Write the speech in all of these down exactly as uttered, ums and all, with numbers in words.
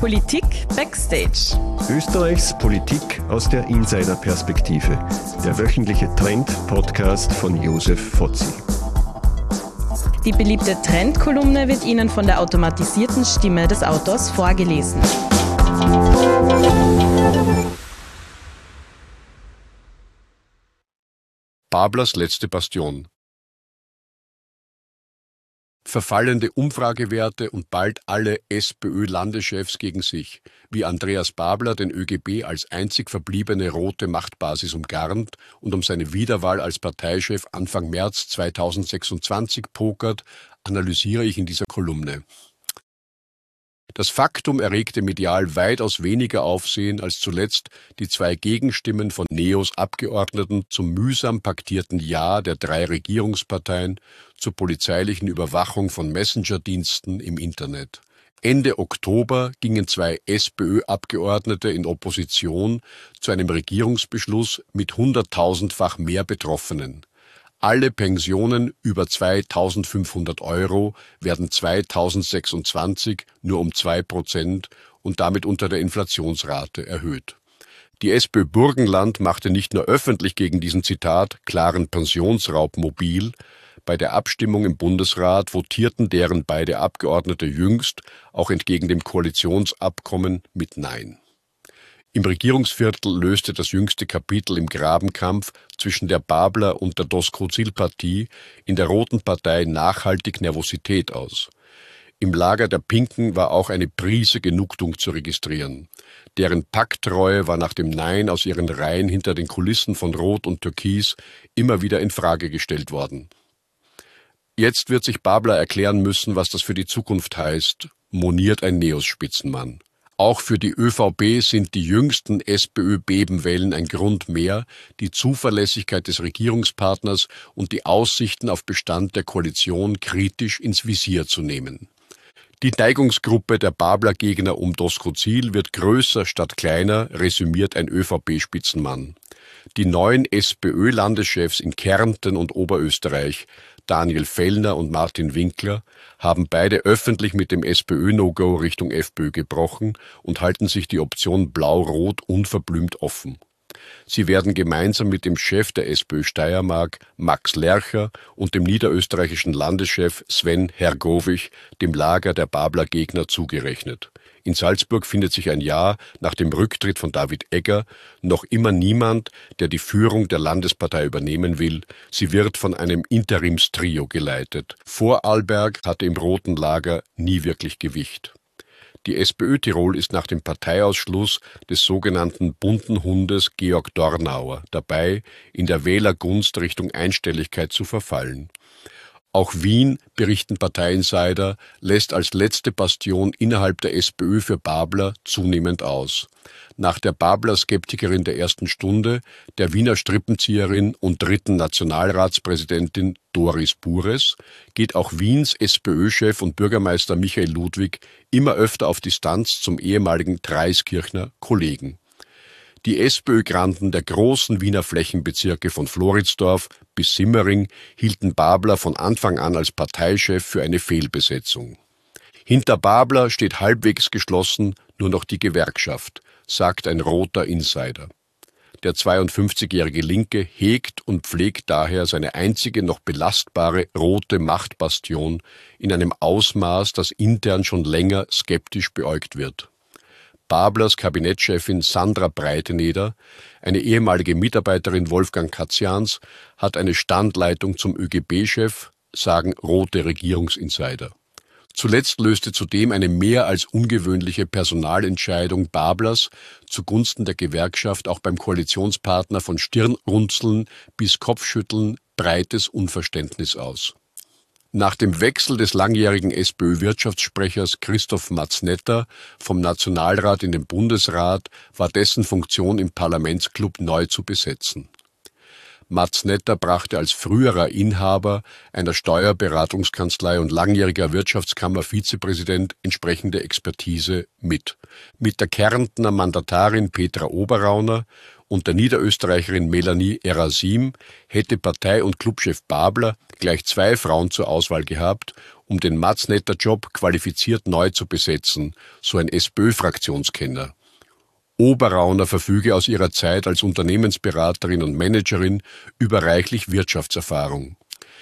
Politik Backstage. Österreichs Politik aus der Insider-Perspektive. Der wöchentliche Trend-Podcast von Josef Fotzi. Die beliebte Trend-Kolumne wird Ihnen von der automatisierten Stimme des Autors vorgelesen. Bablers letzte Bastion. Verfallende Umfragewerte und bald alle SPÖ-Landeschefs gegen sich, wie Andreas Babler den ÖGB als einzig verbliebene rote Machtbasis umgarnt und um seine Wiederwahl als Parteichef Anfang März zweitausendsechsundzwanzig pokert, analysiere ich in dieser Kolumne. Das Faktum erregte medial weitaus weniger Aufsehen als zuletzt die zwei Gegenstimmen von Neos Abgeordneten zum mühsam paktierten Ja der drei Regierungsparteien zur polizeilichen Überwachung von Messenger-Diensten im Internet. Ende Oktober gingen zwei SPÖ-Abgeordnete in Opposition zu einem Regierungsbeschluss mit hunderttausendfach mehr Betroffenen. Alle Pensionen über zweitausendfünfhundert Euro werden zweitausendsechsundzwanzig nur um zwei Prozent und damit unter der Inflationsrate erhöht. Die SPÖ Burgenland machte nicht nur öffentlich gegen diesen, Zitat, klaren Pensionsraub mobil. Bei der Abstimmung im Bundesrat votierten deren beide Abgeordnete jüngst, auch entgegen dem Koalitionsabkommen, mit Nein. Im Regierungsviertel löste das jüngste Kapitel im Grabenkampf zwischen der Babler und der Doskozil-Partie in der Roten Partei nachhaltig Nervosität aus. Im Lager der Pinken war auch eine Prise Genugtuung zu registrieren. Deren Pakttreue war nach dem Nein aus ihren Reihen hinter den Kulissen von Rot und Türkis immer wieder in Frage gestellt worden. Jetzt wird sich Babler erklären müssen, was das für die Zukunft heißt, moniert ein Neos-Spitzenmann. Auch für die ÖVP sind die jüngsten SPÖ-Bebenwellen ein Grund mehr, die Zuverlässigkeit des Regierungspartners und die Aussichten auf Bestand der Koalition kritisch ins Visier zu nehmen. Die Neigungsgruppe der Babler-Gegner um Doskozil wird größer statt kleiner, resümiert ein ÖVP-Spitzenmann. Die neuen SPÖ-Landeschefs in Kärnten und Oberösterreich, Daniel Fellner und Martin Winkler, haben beide öffentlich mit dem SPÖ-No-Go Richtung FPÖ gebrochen und halten sich die Option Blau-Rot unverblümt offen. Sie werden gemeinsam mit dem Chef der SPÖ Steiermark, Max Lercher, und dem niederösterreichischen Landeschef Sven Hergovich dem Lager der Babler-Gegner zugerechnet. In Salzburg findet sich ein Jahr nach dem Rücktritt von David Egger noch immer niemand, der die Führung der Landespartei übernehmen will. Sie wird von einem Interimstrio geleitet. Vorarlberg hatte im roten Lager nie wirklich Gewicht. Die SPÖ Tirol ist nach dem Parteiausschluss des sogenannten bunten Hundes Georg Dornauer dabei, in der Wählergunst Richtung Einstelligkeit zu verfallen. Auch Wien, berichten Parteiinsider, lässt als letzte Bastion innerhalb der SPÖ für Babler zunehmend aus. Nach der Babler-Skeptikerin der ersten Stunde, der Wiener Strippenzieherin und dritten Nationalratspräsidentin Doris Bures, geht auch Wiens SPÖ-Chef und Bürgermeister Michael Ludwig immer öfter auf Distanz zum ehemaligen Dreiskirchner Kollegen. Die SPÖ-Granden der großen Wiener Flächenbezirke von Floridsdorf bis Simmering hielten Babler von Anfang an als Parteichef für eine Fehlbesetzung. Hinter Babler steht halbwegs geschlossen nur noch die Gewerkschaft, sagt ein roter Insider. Der zweiundfünfzigjährige Linke hegt und pflegt daher seine einzige noch belastbare rote Machtbastion in einem Ausmaß, das intern schon länger skeptisch beäugt wird. Bablers Kabinettschefin Sandra Breiteneder, eine ehemalige Mitarbeiterin Wolfgang Katzians, hat eine Standleitung zum ÖGB-Chef, sagen rote Regierungsinsider. Zuletzt löste zudem eine mehr als ungewöhnliche Personalentscheidung Bablers zugunsten der Gewerkschaft auch beim Koalitionspartner von Stirnrunzeln bis Kopfschütteln breites Unverständnis aus. Nach dem Wechsel des langjährigen SPÖ-Wirtschaftssprechers Christoph Matznetter vom Nationalrat in den Bundesrat war dessen Funktion im Parlamentsclub neu zu besetzen. Matznetter brachte als früherer Inhaber einer Steuerberatungskanzlei und langjähriger Wirtschaftskammer-Vizepräsident entsprechende Expertise mit. Mit der Kärntner Mandatarin Petra Oberrauner und der Niederösterreicherin Melanie Erasim hätte Partei- und Clubchef Babler gleich zwei Frauen zur Auswahl gehabt um den Matznetter-Job qualifiziert neu zu besetzen, so ein SPÖ-Fraktionskenner. Oberrauner verfüge aus ihrer Zeit als Unternehmensberaterin und Managerin über reichlich Wirtschaftserfahrung.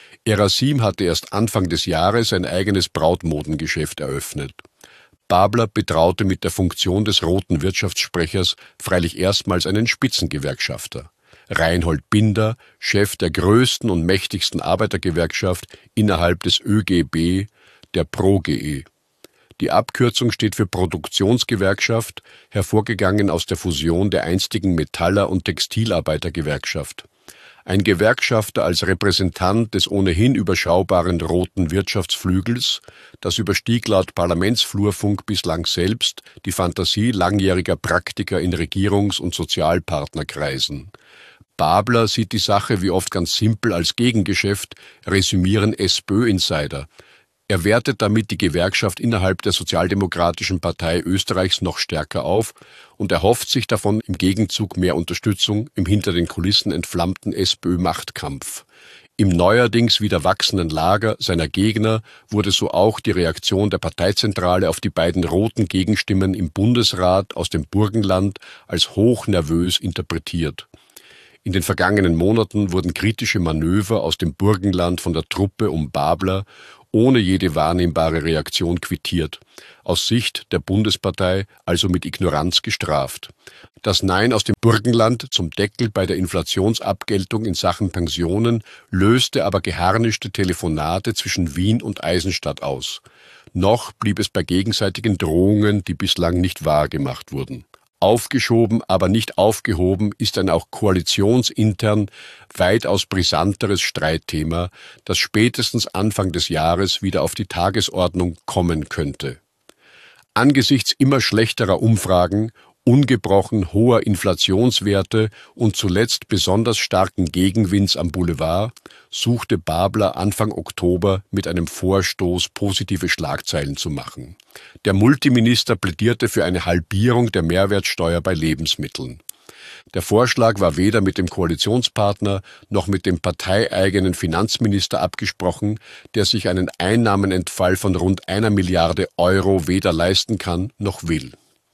Erasim hatte erst Anfang des Jahres ein eigenes Brautmodengeschäft eröffnet. Babler betraute mit der Funktion des roten Wirtschaftssprechers freilich erstmals einen Spitzengewerkschafter. Reinhold Binder, Chef der größten und mächtigsten Arbeitergewerkschaft innerhalb des ÖGB, der ProGE. Die Abkürzung steht für Produktionsgewerkschaft, hervorgegangen aus der Fusion der einstigen Metaller- und Textilarbeitergewerkschaft. Ein Gewerkschafter als Repräsentant des ohnehin überschaubaren roten Wirtschaftsflügels, das überstieg laut Parlamentsflurfunk bislang selbst die Fantasie langjähriger Praktiker in Regierungs- und Sozialpartnerkreisen. Babler sieht die Sache wie oft ganz simpel als Gegengeschäft, resümieren SPÖ-Insider. Er wertet damit die Gewerkschaft innerhalb der Sozialdemokratischen Partei Österreichs noch stärker auf und erhofft sich davon im Gegenzug mehr Unterstützung im hinter den Kulissen entflammten SPÖ-Machtkampf. Im neuerdings wieder wachsenden Lager seiner Gegner wurde so auch die Reaktion der Parteizentrale auf die beiden roten Gegenstimmen im Bundesrat aus dem Burgenland als hochnervös interpretiert. In den vergangenen Monaten wurden kritische Manöver aus dem Burgenland von der Truppe um Babler ohne jede wahrnehmbare Reaktion quittiert, aus Sicht der Bundespartei also mit Ignoranz gestraft. Das Nein aus dem Burgenland zum Deckel bei der Inflationsabgeltung in Sachen Pensionen löste aber geharnischte Telefonate zwischen Wien und Eisenstadt aus. Noch blieb es bei gegenseitigen Drohungen, die bislang nicht wahrgemacht wurden. Aufgeschoben, aber nicht aufgehoben ist ein auch koalitionsintern weitaus brisanteres Streitthema, das spätestens Anfang des Jahres wieder auf die Tagesordnung kommen könnte. Angesichts immer schlechterer Umfragen, ungebrochen hoher Inflationswerte und zuletzt besonders starken Gegenwinds am Boulevard suchte Babler Anfang Oktober mit einem Vorstoß positive Schlagzeilen zu machen. Der Multiminister plädierte für eine Halbierung der Mehrwertsteuer bei Lebensmitteln. Der Vorschlag war weder mit dem Koalitionspartner noch mit dem parteieigenen Finanzminister abgesprochen, der sich einen Einnahmenentfall von rund einer Milliarde Euro weder leisten kann noch will.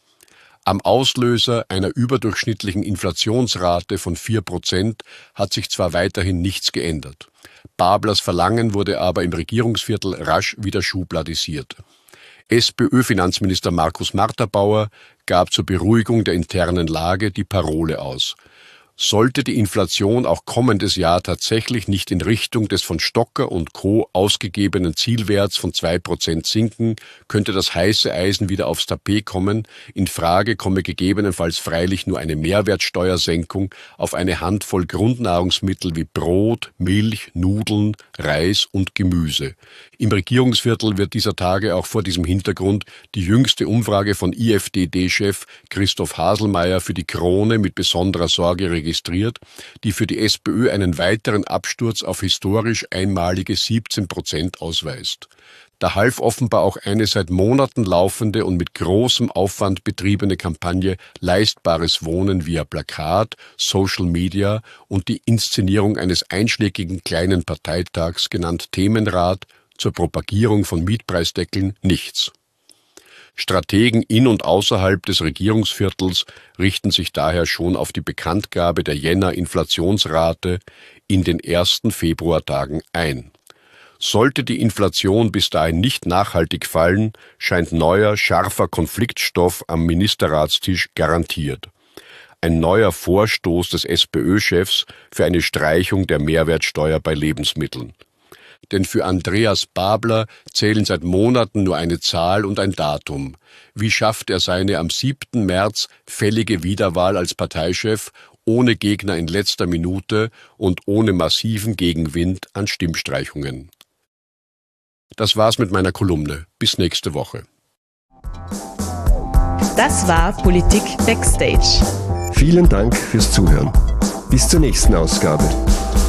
Am Auslöser einer überdurchschnittlichen Inflationsrate von vier Prozent hat sich zwar weiterhin nichts geändert. Bablers Verlangen wurde aber im Regierungsviertel rasch wieder schubladisiert. SPÖ-Finanzminister Markus Marterbauer gab zur Beruhigung der internen Lage die Parole aus. Sollte die Inflation auch kommendes Jahr tatsächlich nicht in Richtung des von Stocker und Co. ausgegebenen Zielwerts von zwei Prozent sinken, könnte das heiße Eisen wieder aufs Tapet kommen. In Frage komme gegebenenfalls freilich nur eine Mehrwertsteuersenkung auf eine Handvoll Grundnahrungsmittel wie Brot, Milch, Nudeln, Reis und Gemüse. Im Regierungsviertel wird dieser Tage auch vor diesem Hintergrund die jüngste Umfrage von I F D D-Chef Christoph Haselmeier für die Krone mit besonderer Sorge registriert. registriert, die für die SPÖ einen weiteren Absturz auf historisch einmalige siebzehn Prozent ausweist. Da half offenbar auch eine seit Monaten laufende und mit großem Aufwand betriebene Kampagne Leistbares Wohnen via Plakat, Social Media und die Inszenierung eines einschlägigen kleinen Parteitags, genannt Themenrat, zur Propagierung von Mietpreisdeckeln nichts. Strategen in und außerhalb des Regierungsviertels richten sich daher schon auf die Bekanntgabe der Jänner-Inflationsrate in den ersten Februartagen ein. Sollte die Inflation bis dahin nicht nachhaltig fallen, scheint neuer, scharfer Konfliktstoff am Ministerratstisch garantiert. Ein neuer Vorstoß des SPÖ-Chefs für eine Streichung der Mehrwertsteuer bei Lebensmitteln. Denn für Andreas Babler zählen seit Monaten nur eine Zahl und ein Datum. Wie schafft er seine am siebten März fällige Wiederwahl als Parteichef ohne Gegner in letzter Minute und ohne massiven Gegenwind an Stimmstreichungen? Das war's mit meiner Kolumne. Bis nächste Woche. Das war Politik Backstage. Vielen Dank fürs Zuhören. Bis zur nächsten Ausgabe.